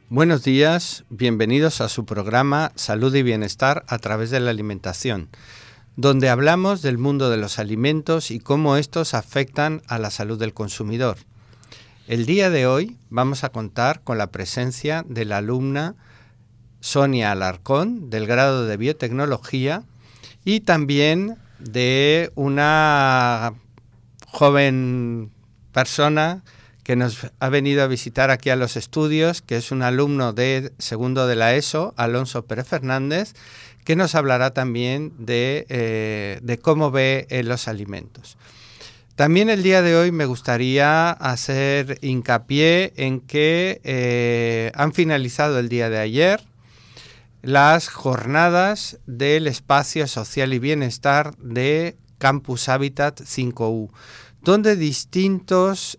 Buenos días, bienvenidos a su programa Salud y Bienestar a través de la alimentación, donde hablamos del mundo de los alimentos y cómo estos afectan a la salud del consumidor. El día de hoy vamos a contar con la presencia de la alumna Sonia Alarcón, del grado de Biotecnología, y también de una joven persona que nos ha venido a visitar aquí a los estudios, que es un alumno de segundo de la ESO, Alonso Pérez Fernández, que nos hablará también de cómo ve los alimentos. También el día de hoy me gustaría hacer hincapié en que han finalizado el día de ayer las jornadas del espacio social y bienestar de Campus Habitat 5U, donde distintos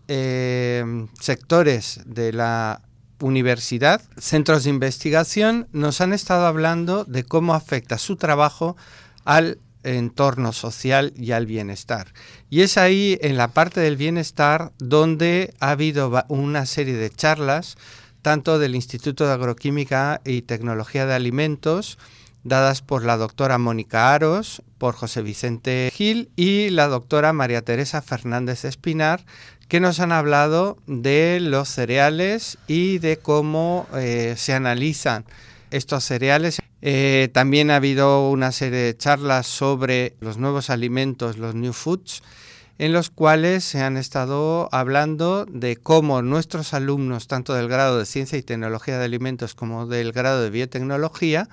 sectores de la universidad, centros de investigación, nos han estado hablando de cómo afecta su trabajo al entorno social y al bienestar. Y es ahí, en la parte del bienestar, donde ha habido una serie de charlas, tanto del Instituto de Agroquímica y Tecnología de Alimentos, dadas por la doctora Mónica Aros, por José Vicente Gil y la doctora María Teresa Fernández Espinar, que nos han hablado de los cereales y de cómo se analizan estos cereales. También ha habido una serie de charlas sobre los nuevos alimentos, los new foods, en los cuales se han estado hablando de cómo nuestros alumnos, tanto del grado de Ciencia y Tecnología de Alimentos como del grado de Biotecnología,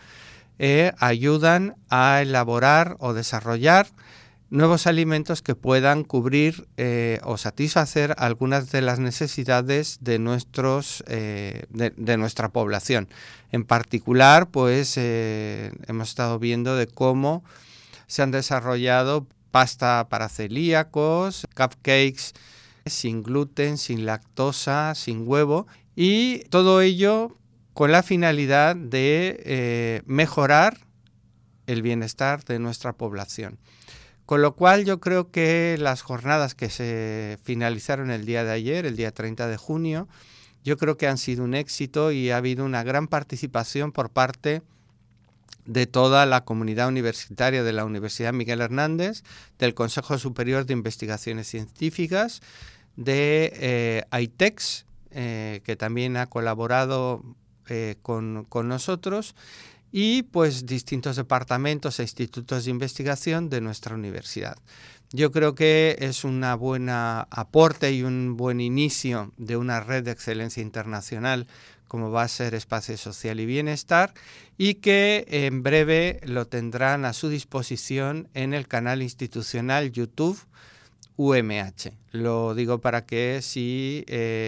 ayudan a elaborar o desarrollar nuevos alimentos que puedan cubrir o satisfacer algunas de las necesidades de de nuestra población. En particular, pues hemos estado viendo de cómo se han desarrollado pasta para celíacos, cupcakes sin gluten, sin lactosa, sin huevo, y todo ello con la finalidad de mejorar el bienestar de nuestra población. Con lo cual yo creo que las jornadas que se finalizaron el día de ayer, el día 30 de junio, yo creo que han sido un éxito y ha habido una gran participación por parte de toda la comunidad universitaria de la Universidad Miguel Hernández, del Consejo Superior de Investigaciones Científicas, de AITEX, que también ha colaborado con nosotros, y pues distintos departamentos e institutos de investigación de nuestra universidad. Yo creo que es una buena aporte y un buen inicio de una red de excelencia internacional como va a ser Espacio Social y Bienestar, y que en breve lo tendrán a su disposición en el canal institucional YouTube UMH. Lo digo para que si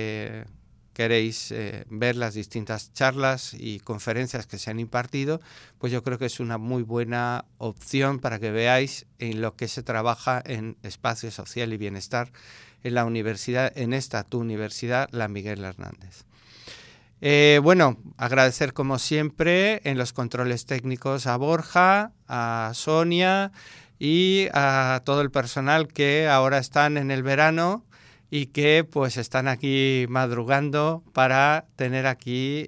queréis ver las distintas charlas y conferencias que se han impartido, pues yo creo que es una muy buena opción para que veáis en lo que se trabaja en Espacio Social y Bienestar en la universidad, en esta tu universidad, la Miguel Hernández. Agradecer como siempre en los controles técnicos a Borja, a Sonia y a todo el personal que ahora están en el verano y que pues están aquí madrugando para tener aquí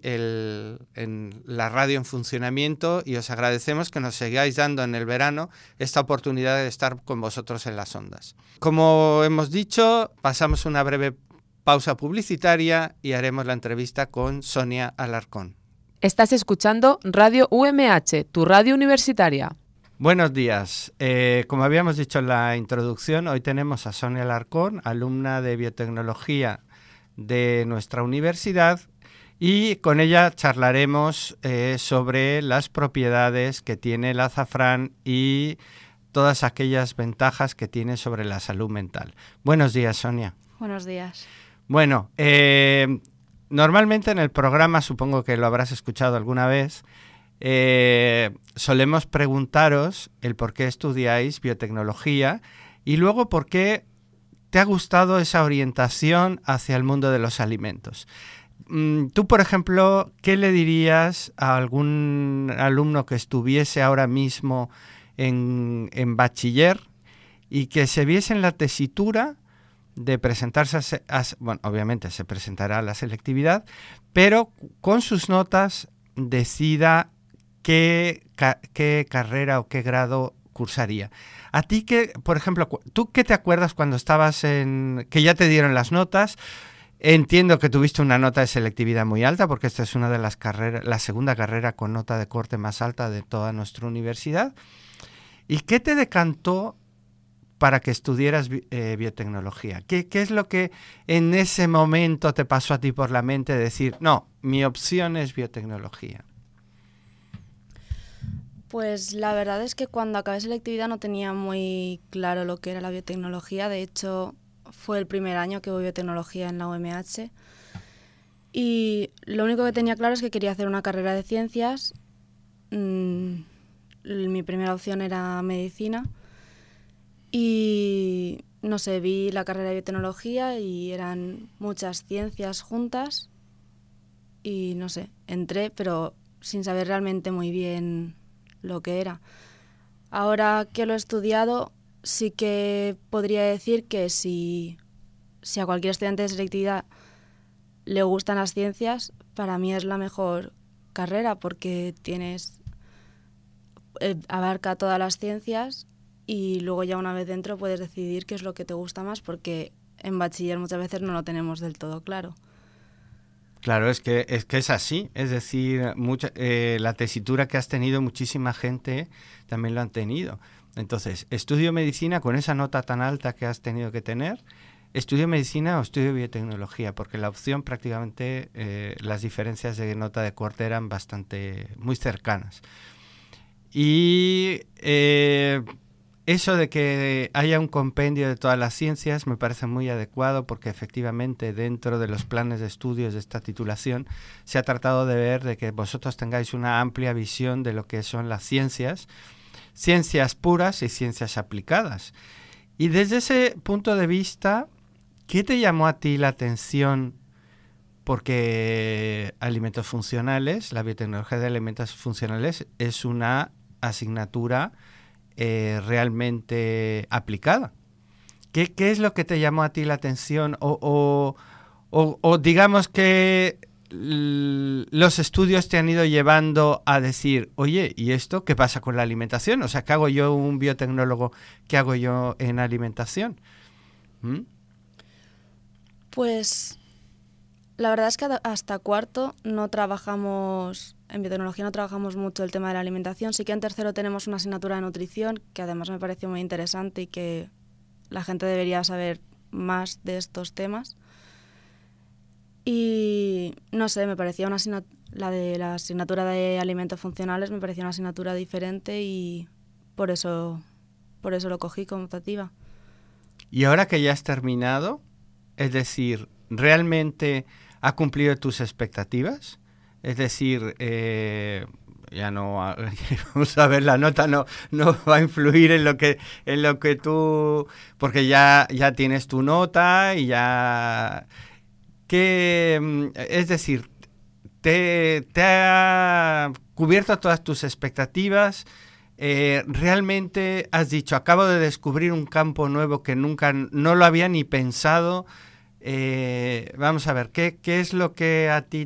la radio en funcionamiento, y os agradecemos que nos sigáis dando en el verano esta oportunidad de estar con vosotros en las ondas. Como hemos dicho, pasamos una breve pausa publicitaria y haremos la entrevista con Sonia Alarcón. Estás escuchando Radio UMH, tu radio universitaria. Buenos días. Como habíamos dicho en la introducción, hoy tenemos a Sonia Alarcón, alumna de Biotecnología de nuestra universidad, y con ella charlaremos sobre las propiedades que tiene el azafrán y todas aquellas ventajas que tiene sobre la salud mental. Buenos días, Sonia. Buenos días. Bueno, normalmente en el programa, supongo que lo habrás escuchado alguna vez, solemos preguntaros el por qué estudiáis biotecnología y luego por qué te ha gustado esa orientación hacia el mundo de los alimentos. Tú, por ejemplo, ¿qué le dirías a algún alumno que estuviese ahora mismo en bachiller y que se viese en la tesitura de presentarse bueno, obviamente se presentará a la selectividad, pero con sus notas decida qué carrera o qué grado cursaría. A ti que, por ejemplo, ¿tú qué te acuerdas cuando estabas que ya te dieron las notas? Entiendo que tuviste una nota de selectividad muy alta, porque esta es una de las carreras, la segunda carrera con nota de corte más alta de toda nuestra universidad. ¿Y qué te decantó para que estudiaras biotecnología? ¿Qué es lo que en ese momento te pasó a ti por la mente de decir, no, mi opción es biotecnología? Pues la verdad es que cuando acabé selectividad no tenía muy claro lo que era la biotecnología. De hecho, fue el primer año que voy biotecnología en la UMH. Y lo único que tenía claro es que quería hacer una carrera de ciencias. Mi primera opción era medicina. Y no sé, vi la carrera de biotecnología y eran muchas ciencias juntas. Y no sé, entré, pero sin saber realmente muy bien lo que era. Ahora que lo he estudiado, sí que podría decir que si a cualquier estudiante de selectividad le gustan las ciencias, para mí es la mejor carrera porque abarca todas las ciencias y luego ya una vez dentro puedes decidir qué es lo que te gusta más, porque en bachiller muchas veces no lo tenemos del todo claro. Claro, es que es así, es decir, la tesitura que has tenido, muchísima gente también lo han tenido. Entonces, ¿estudio medicina con esa nota tan alta que has tenido que tener? ¿Estudio medicina o estudio biotecnología? Porque la opción prácticamente, las diferencias de nota de corte eran muy cercanas. Y eso de que haya un compendio de todas las ciencias me parece muy adecuado, porque efectivamente dentro de los planes de estudios de esta titulación se ha tratado de ver de que vosotros tengáis una amplia visión de lo que son las ciencias puras y ciencias aplicadas. Y desde ese punto de vista, ¿qué te llamó a ti la atención? Porque alimentos funcionales, la biotecnología de alimentos funcionales es una asignatura realmente aplicada. ¿Qué es lo que te llamó a ti la atención? O digamos que los estudios te han ido llevando a decir, oye, ¿y esto qué pasa con la alimentación? O sea, ¿qué hago yo, un biotecnólogo, qué hago yo en alimentación? Pues la verdad es que hasta cuarto no trabajamos, en biotecnología no trabajamos mucho el tema de la alimentación. Sí que en tercero tenemos una asignatura de nutrición, que además me pareció muy interesante y que la gente debería saber más de estos temas. Y no sé, me parecía la asignatura de alimentos funcionales me parecía una asignatura diferente y por eso lo cogí como optativa. Y ahora que ya has terminado, es decir, ¿realmente ha cumplido tus expectativas? Es decir, ya no vamos a ver, la nota no va a influir en lo que tú, porque ya tienes tu nota y ya es decir, te ha cubierto todas tus expectativas. Realmente has dicho, acabo de descubrir un campo nuevo que nunca no lo había ni pensado. Vamos a ver, ¿qué es lo que a ti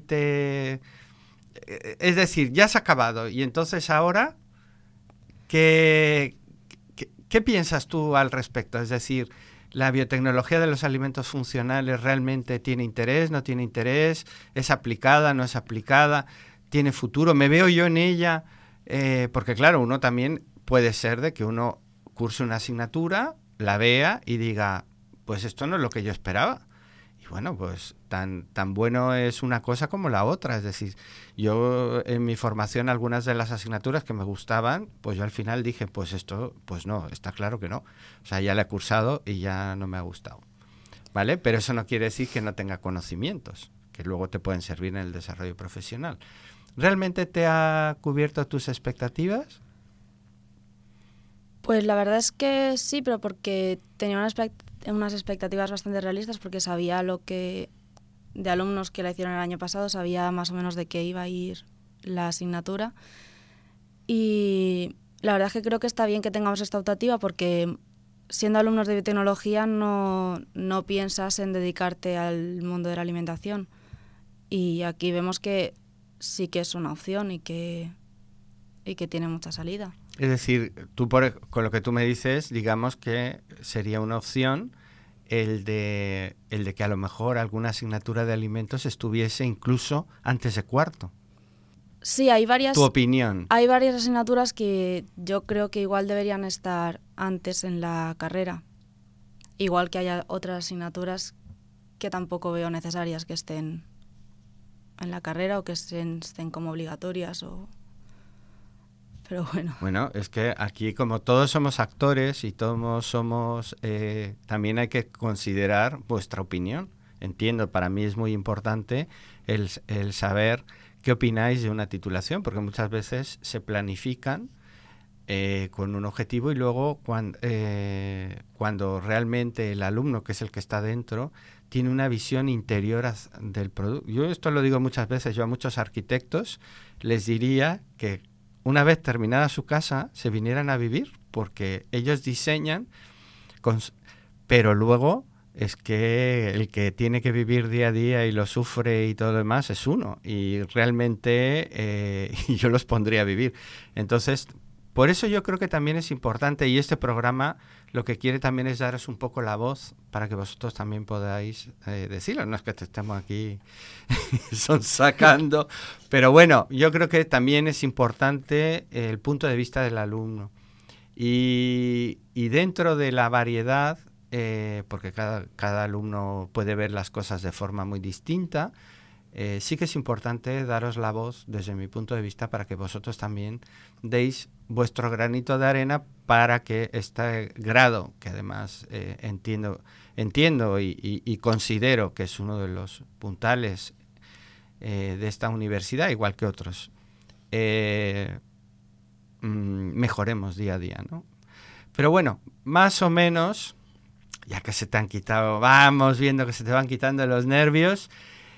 es decir, ya has acabado y entonces ahora, ¿qué piensas tú al respecto? Es decir, ¿la biotecnología de los alimentos funcionales realmente tiene interés, no tiene interés? ¿Es aplicada, no es aplicada? ¿Tiene futuro? ¿Me veo yo en ella? Porque claro, uno también puede ser de que uno curse una asignatura, la vea y diga, pues esto no es lo que yo esperaba. Y bueno, pues tan bueno es una cosa como la otra. Es decir, yo en mi formación, algunas de las asignaturas que me gustaban, pues yo al final dije, pues esto, pues no, está claro que no. O sea, ya la he cursado y ya no me ha gustado. ¿Vale? Pero eso no quiere decir que no tenga conocimientos, que luego te pueden servir en el desarrollo profesional. ¿Realmente te ha cubierto tus expectativas? Pues la verdad es que sí, pero porque tenía unas expectativas bastante realistas, porque sabía de alumnos que la hicieron el año pasado, sabía más o menos de qué iba a ir la asignatura. Y la verdad es que creo que está bien que tengamos esta optativa porque siendo alumnos de biotecnología no piensas en dedicarte al mundo de la alimentación. Y aquí vemos que sí que es una opción y que tiene mucha salida. Es decir, con lo que tú me dices, digamos que sería una opción el de que a lo mejor alguna asignatura de alimentos estuviese incluso antes de cuarto. Sí, hay varias. Tu opinión. Hay varias asignaturas que yo creo que igual deberían estar antes en la carrera. Igual que haya otras asignaturas que tampoco veo necesarias que estén en la carrera o que estén como obligatorias pero bueno. Bueno, es que aquí como todos somos actores y todos somos, también hay que considerar vuestra opinión. Entiendo, para mí es muy importante el saber qué opináis de una titulación, porque muchas veces se planifican con un objetivo y luego cuando realmente el alumno, que es el que está dentro, tiene una visión interior del producto. Yo esto lo digo muchas veces, yo a muchos arquitectos les diría que una vez terminada su casa se vinieran a vivir, porque ellos diseñan, pero luego es que el que tiene que vivir día a día y lo sufre y todo lo demás es uno, y realmente yo los pondría a vivir. Entonces, por eso yo creo que también es importante, y este programa lo que quiere también es daros un poco la voz para que vosotros también podáis decirlo. No es que te estemos aquí sonsacando, pero bueno, yo creo que también es importante el punto de vista del alumno. Y dentro de la variedad, porque cada alumno puede ver las cosas de forma muy distinta, sí que es importante daros la voz desde mi punto de vista para que vosotros también deis vuestro granito de arena para que este grado, que además entiendo y considero que es uno de los puntales de esta universidad, igual que otros, mejoremos día a día, ¿no? Pero bueno, más o menos, ya que se te han quitado, vamos viendo que se te van quitando los nervios,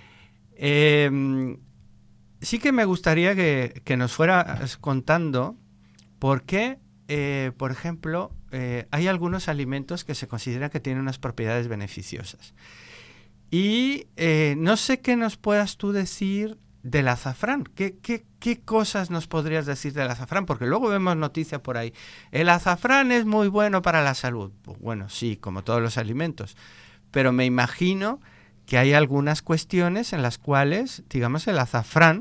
sí que me gustaría que nos fueras contando por qué, por ejemplo, hay algunos alimentos que se consideran que tienen unas propiedades beneficiosas. Y no sé qué nos puedas tú decir del azafrán. ¿Qué cosas nos podrías decir del azafrán? Porque luego vemos noticias por ahí. El azafrán es muy bueno para la salud. Pues bueno, sí, como todos los alimentos. Pero me imagino que hay algunas cuestiones en las cuales, digamos, el azafrán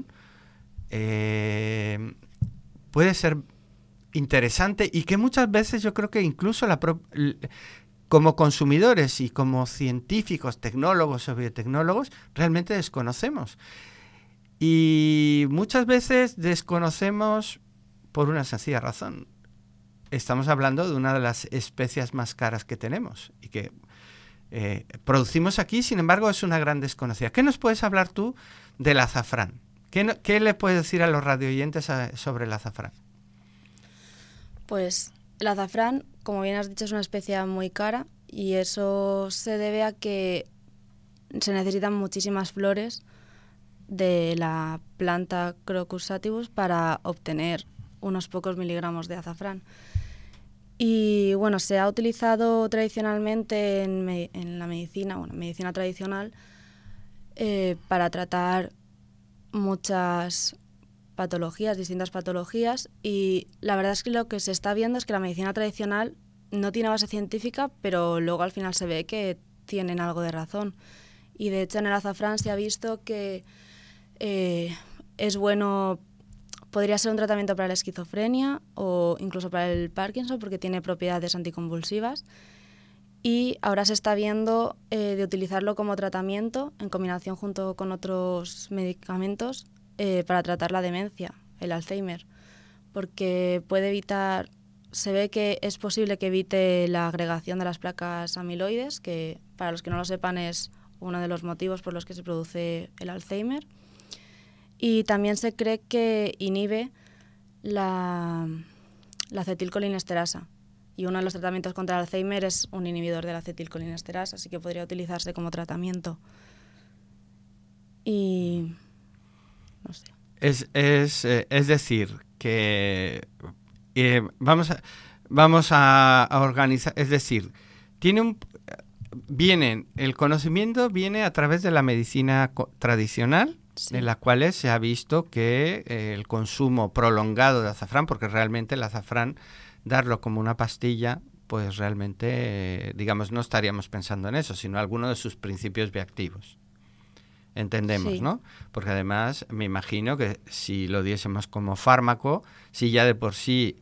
puede ser interesante y que muchas veces yo creo que incluso como consumidores y como científicos, tecnólogos o biotecnólogos, realmente desconocemos. Y muchas veces desconocemos por una sencilla razón. Estamos hablando de una de las especias más caras que tenemos y que producimos aquí, sin embargo, es una gran desconocida. ¿Qué nos puedes hablar tú del azafrán? ¿Qué le puedes decir a los radioyentes sobre el azafrán? Pues el azafrán, como bien has dicho, es una especia muy cara y eso se debe a que se necesitan muchísimas flores de la planta Crocus sativus para obtener unos pocos miligramos de azafrán. Y bueno, se ha utilizado tradicionalmente en la medicina, medicina tradicional, para tratar muchas patologías, distintas patologías, y la verdad es que lo que se está viendo es que la medicina tradicional no tiene base científica, pero luego al final se ve que tienen algo de razón. Y de hecho en el azafrán se ha visto que es bueno, podría ser un tratamiento para la esquizofrenia o incluso para el Parkinson porque tiene propiedades anticonvulsivas. Y ahora se está viendo de utilizarlo como tratamiento en combinación junto con otros medicamentos para tratar la demencia, el Alzheimer, porque puede evitar, se ve que es posible que evite la agregación de las placas amiloides, que para los que no lo sepan es uno de los motivos por los que se produce el Alzheimer. Y también se cree que inhibe la acetilcolinesterasa. Y uno de los tratamientos contra el Alzheimer es un inhibidor de la acetilcolinesterasa, así que podría utilizarse como tratamiento. Y no sé. Es decir, que vamos a organizar, es decir, el conocimiento viene a través de la medicina tradicional, Sí. en la cual se ha visto que el consumo prolongado de azafrán, porque realmente el azafrán, darlo como una pastilla, pues realmente, digamos, no estaríamos pensando en eso, sino alguno de sus principios bioactivos. Entendemos, Sí. ¿no? Porque además me imagino que si lo diésemos como fármaco, si ya de por sí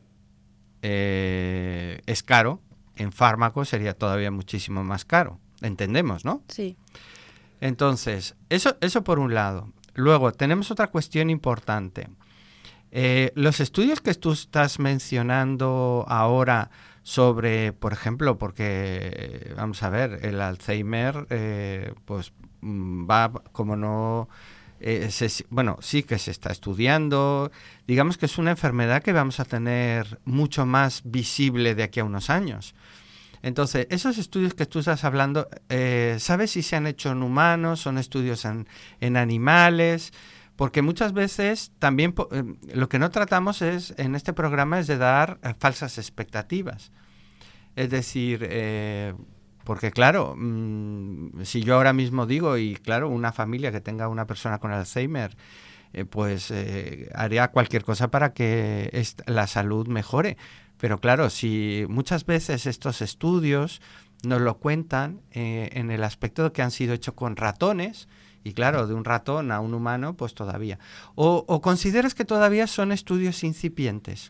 es caro, en fármaco sería todavía muchísimo más caro. Entendemos, ¿no? Sí. Entonces, eso por un lado. Luego, tenemos otra cuestión importante. Los estudios que tú estás mencionando ahora sobre, por ejemplo, porque, vamos a ver, el Alzheimer, pues va como no... bueno, sí que se está estudiando. Digamos que es una enfermedad que vamos a tener mucho más visible de aquí a unos años. Entonces, esos estudios que tú estás hablando, ¿sabes si se han hecho en humanos? ¿Son estudios en animales? Porque muchas veces también lo que no tratamos en este programa es de dar falsas expectativas. Es decir, porque claro, si yo ahora mismo digo, y claro, una familia que tenga una persona con Alzheimer, pues haría cualquier cosa para que la salud mejore. Pero claro, si muchas veces estos estudios nos lo cuentan en el aspecto de que han sido hechos con ratones, y claro, de un ratón a un humano, pues todavía. ¿O consideras que todavía son estudios incipientes?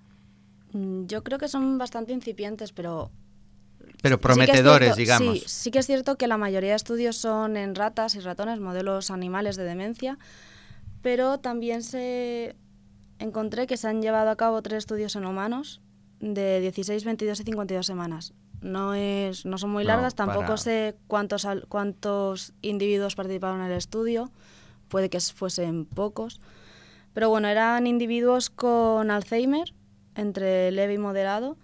Yo creo que son bastante incipientes, pero Prometedores, sí que es digamos. cierto, sí que es cierto que la mayoría de estudios son en ratas y ratones, modelos animales de demencia, pero también encontré que se han llevado a cabo 3 estudios en humanos de 16, 22 y 52 semanas. No son muy largas, tampoco sé cuántos individuos participaron en el estudio, puede que fuesen pocos, pero bueno, eran individuos con Alzheimer, entre leve y moderado,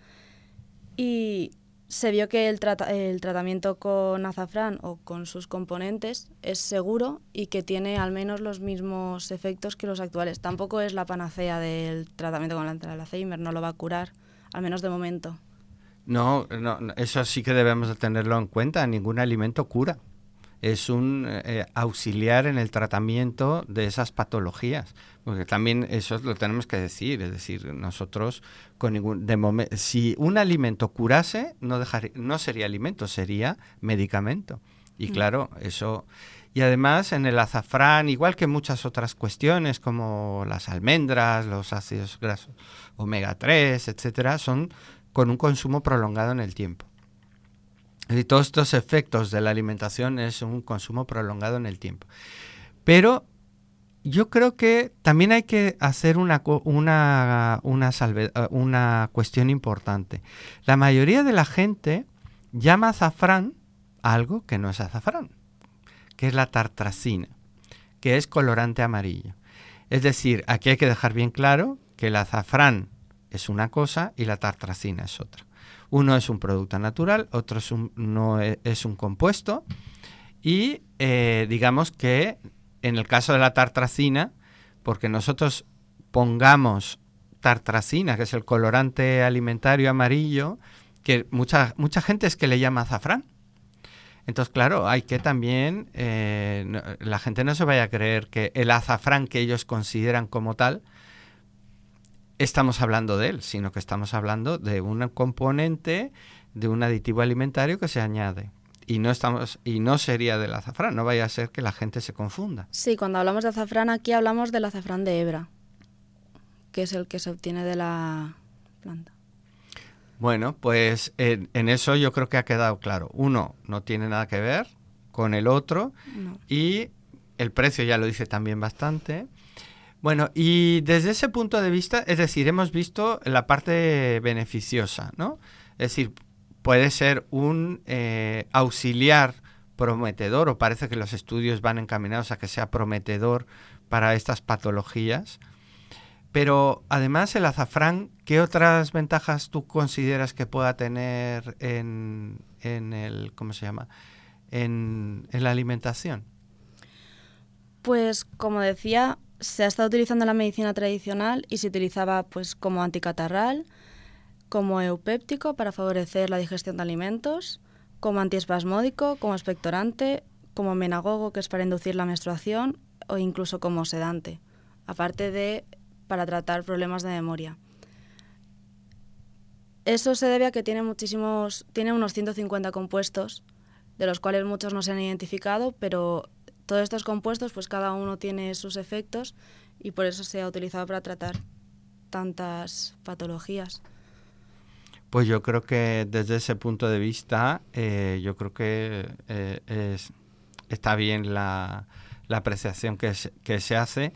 y se vio que el tratamiento con azafrán o con sus componentes es seguro y que tiene al menos los mismos efectos que los actuales. Tampoco es la panacea del tratamiento con el Alzheimer, no lo va a curar, al menos de momento. No, eso sí que debemos de tenerlo en cuenta. Ningún alimento cura. Es un auxiliar en el tratamiento de esas patologías. Porque también eso lo tenemos que decir. Es decir, nosotros si un alimento curase, no sería alimento, sería medicamento. Y claro, eso... Y además en el azafrán, igual que muchas otras cuestiones como las almendras, los ácidos grasos omega 3, etcétera, son con un consumo prolongado en el tiempo. Y todos estos efectos de la alimentación es un consumo prolongado en el tiempo. Pero yo creo que también hay que hacer una cuestión importante. La mayoría de la gente llama azafrán algo que no es azafrán, que es la tartrazina, que es colorante amarillo. Es decir, aquí hay que dejar bien claro que el azafrán es una cosa y la tartrazina es otra. Uno es un producto natural, otro es un compuesto y digamos que en el caso de la tartrazina, porque nosotros pongamos tartrazina, que es el colorante alimentario amarillo, que mucha gente es que le llama azafrán. Entonces, claro, hay que también, la gente no se vaya a creer que el azafrán que ellos consideran como tal, estamos hablando de él, sino que estamos hablando de un componente de un aditivo alimentario que se añade. Y no sería del azafrán, no vaya a ser que la gente se confunda. Sí, cuando hablamos de azafrán aquí hablamos del azafrán de hebra, que es el que se obtiene de la planta. Bueno, pues en eso yo creo que ha quedado claro. Uno no tiene nada que ver con el otro, No. Y el precio ya lo dice también bastante. Bueno, y desde ese punto de vista, es decir, hemos visto la parte beneficiosa, ¿no? Es decir, puede ser un auxiliar prometedor, o parece que los estudios van encaminados a que sea prometedor para estas patologías. Pero además el azafrán, ¿qué otras ventajas tú consideras que pueda tener en ¿cómo se llama? En la alimentación? Pues como decía, se ha estado utilizando en la medicina tradicional y se utilizaba pues como anticatarral, como eupéptico para favorecer la digestión de alimentos, como antiespasmódico, como expectorante, como menagogo, que es para inducir la menstruación, o incluso como sedante, aparte de para tratar problemas de memoria. Eso se debe a que tiene unos 150 compuestos, de los cuales muchos no se han identificado, pero todos estos compuestos, pues cada uno tiene sus efectos y por eso se ha utilizado para tratar tantas patologías. Pues yo creo que desde ese punto de vista, yo creo que está bien la apreciación que se hace.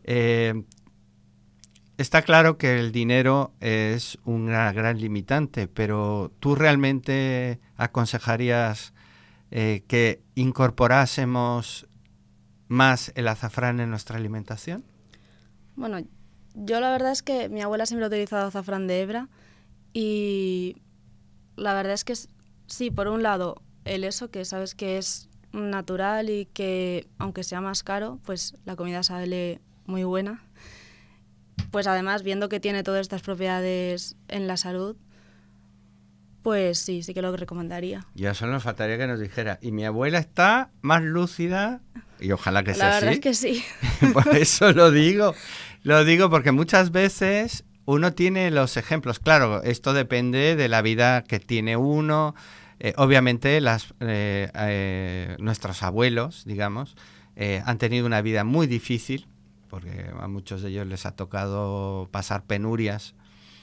Está claro que el dinero es una gran limitante, pero ¿tú realmente aconsejarías que incorporásemos más el azafrán en nuestra alimentación? Bueno, yo la verdad es que mi abuela siempre ha utilizado azafrán de hebra y la verdad es que sí, por un lado, el eso que sabes que es natural y que aunque sea más caro, pues la comida sale muy buena. Pues además, viendo que tiene todas estas propiedades en la salud, pues sí que lo recomendaría. Ya solo nos faltaría que nos dijera, y mi abuela está más lúcida, y ojalá que sea así. La verdad es que sí. Por eso lo digo porque muchas veces uno tiene los ejemplos. Claro, esto depende de la vida que tiene uno. Obviamente nuestros abuelos, digamos, han tenido una vida muy difícil, porque a muchos de ellos les ha tocado pasar penurias,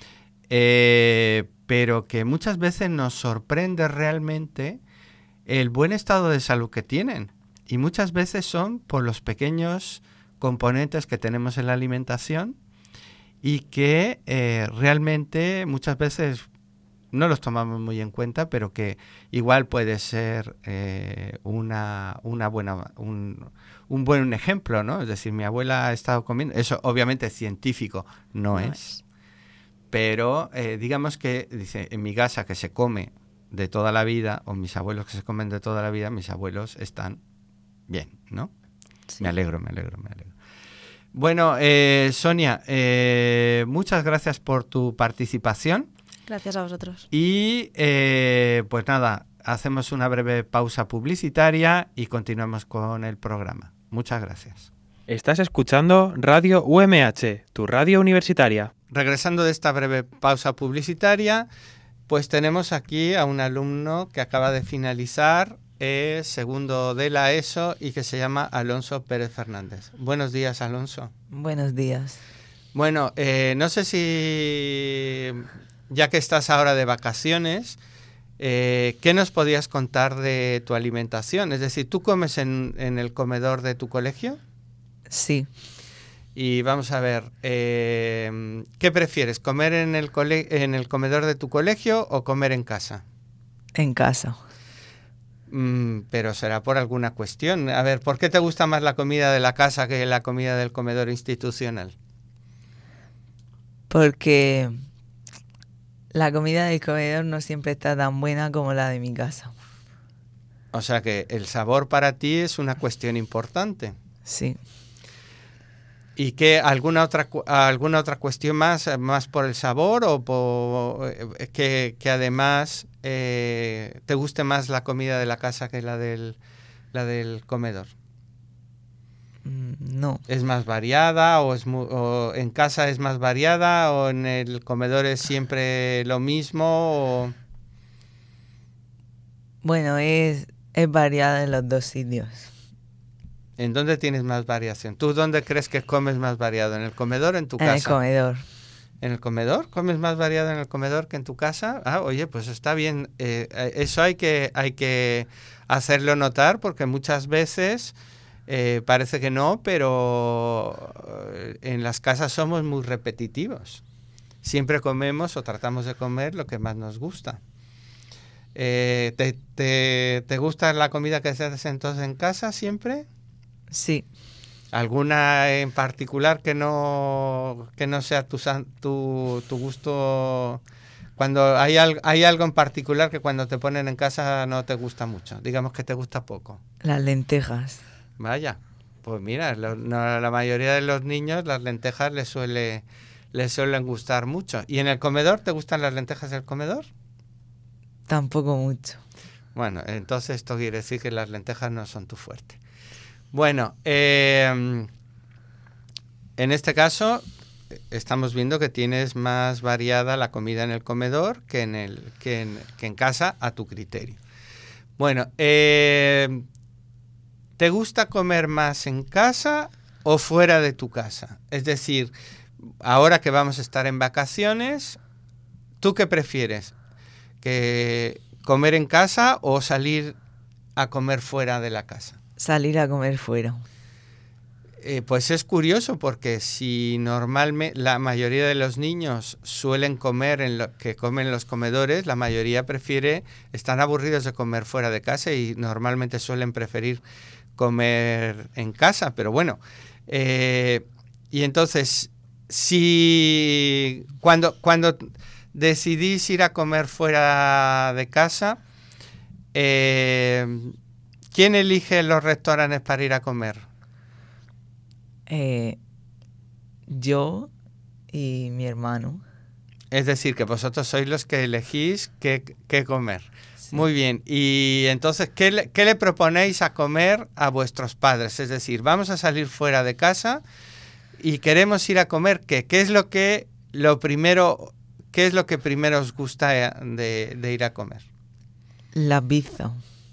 pero que muchas veces nos sorprende realmente el buen estado de salud que tienen. Y muchas veces son por los pequeños componentes que tenemos en la alimentación y que realmente muchas veces no los tomamos muy en cuenta, pero que igual puede ser un buen ejemplo, ¿no? Es decir, mi abuela ha estado comiendo, eso obviamente científico no es, pero digamos que, dice, en mi casa que se come de toda la vida, o mis abuelos que se comen de toda la vida, mis abuelos están bien, ¿no? Sí. Me alegro. Bueno, Sonia, muchas gracias por tu participación. Gracias a vosotros. Y pues nada, hacemos una breve pausa publicitaria y continuamos con el programa. Muchas gracias. Estás escuchando Radio UMH, tu radio universitaria. Regresando de esta breve pausa publicitaria, pues tenemos aquí a un alumno que acaba de finalizar segundo de la ESO y que se llama Alonso Pérez Fernández. Buenos días, Alonso. Buenos días. Bueno, no sé si, ya que estás ahora de vacaciones, ¿qué nos podías contar de tu alimentación? Es decir, ¿tú comes en el comedor de tu colegio? Sí. Y vamos a ver, ¿qué prefieres? ¿Comer en el comedor de tu colegio o comer en casa? En casa. Pero será por alguna cuestión. A ver, ¿por qué te gusta más la comida de la casa que la comida del comedor institucional? Porque la comida del comedor no siempre está tan buena como la de mi casa. O sea que el sabor para ti es una cuestión importante. Sí. ¿Y qué, alguna otra cuestión más por el sabor o por que además te guste más la comida de la casa que la del comedor? No. ¿Es más variada o en casa es más variada o en el comedor es siempre lo mismo? O... Bueno, es variada en los dos sitios. ¿En dónde tienes más variación? ¿Tú dónde crees que comes más variado? ¿En el comedor o en tu casa? En el comedor. ¿En el comedor? ¿Comes más variado en el comedor que en tu casa? Ah, oye, pues está bien. Eso hay que hacerlo notar porque muchas veces parece que no, pero en las casas somos muy repetitivos. Siempre comemos o tratamos de comer lo que más nos gusta. ¿Te gusta la comida que se hace entonces en casa siempre? Sí. ¿Alguna en particular que no sea tu gusto? Cuando hay algo en particular que cuando te ponen en casa no te gusta mucho, digamos que te gusta poco. Las lentejas. Vaya, pues mira, la mayoría de los niños las lentejas les les suelen gustar mucho. ¿Y en el comedor te gustan las lentejas del comedor? Tampoco mucho. Bueno, entonces esto quiere decir que las lentejas no son tu fuerte. Bueno, en este caso estamos viendo que tienes más variada la comida en el comedor que en casa, a tu criterio. Bueno, ¿te gusta comer más en casa o fuera de tu casa? Es decir, ahora que vamos a estar en vacaciones, ¿tú qué prefieres? ¿Que comer en casa o salir a comer fuera de la casa? Salir a comer fuera. Pues es curioso porque si normalmente la mayoría de los niños suelen comer en lo que comen en los comedores, la mayoría están aburridos de comer fuera de casa y normalmente suelen preferir comer en casa. Pero bueno, y entonces, si cuando decidís ir a comer fuera de casa, ¿quién elige los restaurantes para ir a comer? Yo y mi hermano. Es decir, que vosotros sois los que elegís qué comer. Sí. Muy bien. Y entonces, ¿qué le proponéis a comer a vuestros padres? Es decir, vamos a salir fuera de casa y queremos ir a comer. ¿Qué es lo que primero os gusta de ir a comer? La pizza.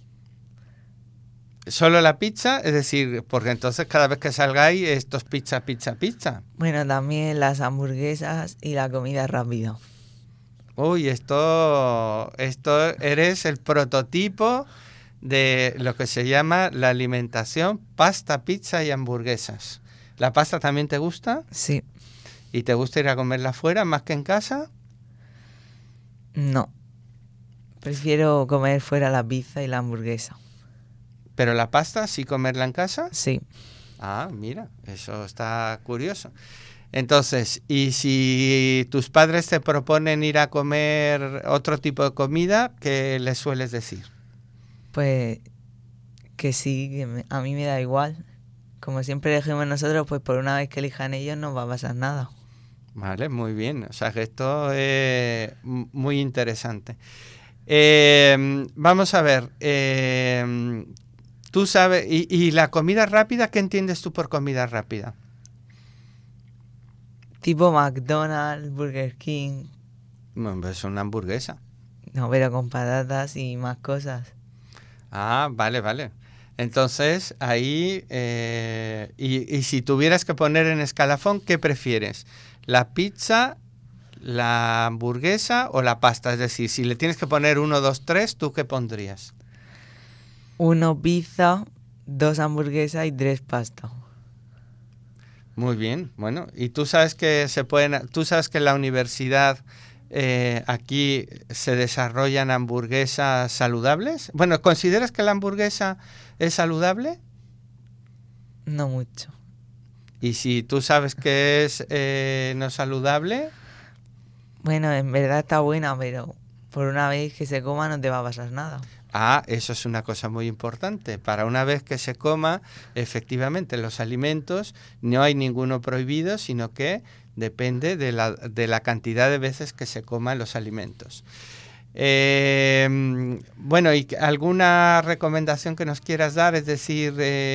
¿Solo la pizza? Es decir, porque entonces cada vez que salgáis esto es pizza. Bueno, también las hamburguesas y la comida rápida. Uy, esto eres el prototipo de lo que se llama la alimentación pasta, pizza y hamburguesas. ¿La pasta también te gusta? Sí. ¿Y te gusta ir a comerla fuera más que en casa? No. Prefiero comer fuera la pizza y la hamburguesa. ¿Pero la pasta sí comerla en casa? Sí. Ah, mira, eso está curioso. Entonces, ¿y si tus padres te proponen ir a comer otro tipo de comida, qué les sueles decir? Pues que sí, a mí me da igual. Como siempre elegimos nosotros, pues por una vez que elijan ellos no va a pasar nada. Vale, muy bien. O sea que esto es muy interesante. Vamos a ver. Tú sabes, y la comida rápida, ¿qué entiendes tú por comida rápida? Tipo McDonald's, Burger King. Bueno, pues es una hamburguesa. No, pero con patatas y más cosas. Ah, vale. Entonces, ahí, y si tuvieras que poner en escalafón, ¿qué prefieres? ¿La pizza, la hamburguesa o la pasta? Es decir, si le tienes que poner 1, 2, 3, ¿tú qué pondrías? 1 pizza, 2 hamburguesas y 3 pasta. Muy bien, bueno, y tú sabes que en la universidad aquí se desarrollan hamburguesas saludables. Bueno, ¿consideras que la hamburguesa es saludable? No mucho. Y si tú sabes que es no saludable. Bueno, en verdad está buena, pero por una vez que se coma no te va a pasar nada. Ah, eso es una cosa muy importante. Para una vez que se coma, efectivamente, los alimentos no hay ninguno prohibido, sino que depende de la cantidad de veces que se coman los alimentos. Bueno, ¿y alguna recomendación que nos quieras dar? Es decir,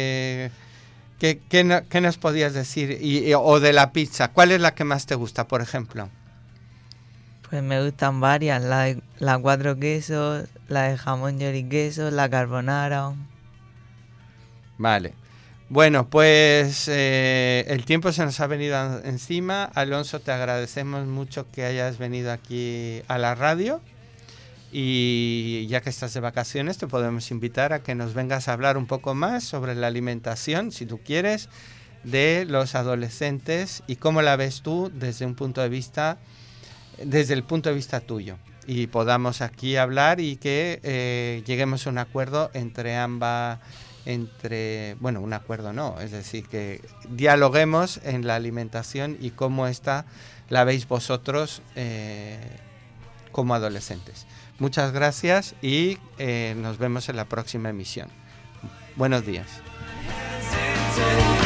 ¿qué nos podías decir? O de la pizza, ¿cuál es la que más te gusta, por ejemplo? Pues me gustan varias, la 4 quesos, la de jamón york y queso, la carbonara. Vale. Bueno, pues el tiempo se nos ha venido encima. Alonso, te agradecemos mucho que hayas venido aquí a la radio. Y ya que estás de vacaciones, te podemos invitar a que nos vengas a hablar un poco más sobre la alimentación, si tú quieres, de los adolescentes y cómo la ves tú desde el punto de vista tuyo, y podamos aquí hablar y que lleguemos a un acuerdo un acuerdo no, es decir, que dialoguemos en la alimentación y cómo esta la veis vosotros como adolescentes. Muchas gracias y nos vemos en la próxima emisión. Buenos días.